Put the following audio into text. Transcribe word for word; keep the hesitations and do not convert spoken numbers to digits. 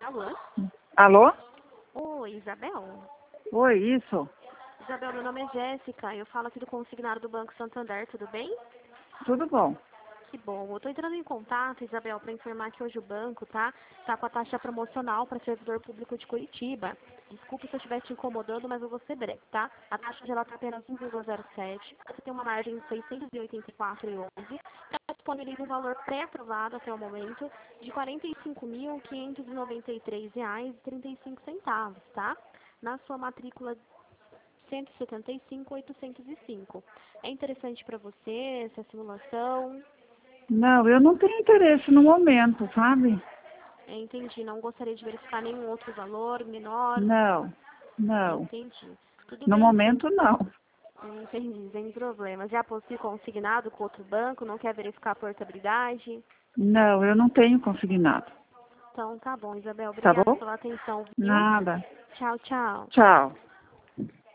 Alô? Alô? Oi, Isabel? Oi, isso? Isabel, meu nome é Jéssica, eu falo aqui do consignado do Banco Santander, tudo bem? Tudo bom? Que bom. Eu estou entrando em contato, Isabel, para informar que hoje o banco tá, tá com a taxa promocional para servidor público de Curitiba. Desculpe se eu estiver te incomodando, mas eu vou ser breve, tá? A taxa de ela está apenas um vírgula zero sete, você tem uma margem de seiscentos e oitenta e quatro reais e onze, ela disponibiliza um valor pré-aprovado até o momento de quarenta e cinco mil, quinhentos e noventa e três reais e trinta e cinco centavos, tá? Na sua matrícula cento e setenta e cinco, oitocentos e cinco. É interessante para você essa simulação? Não, eu não tenho interesse no momento, sabe? É, entendi. Não gostaria de verificar nenhum outro valor menor? Não, não. Entendi. Tudo No bem, sim. momento, não. Entendi, sem problema. Já possui consignado com outro banco? Não quer verificar a portabilidade? Não, eu não tenho consignado. Então, tá bom, Isabel. Tá Obrigada bom? pela atenção, viu? Nada. Tchau, tchau. Tchau.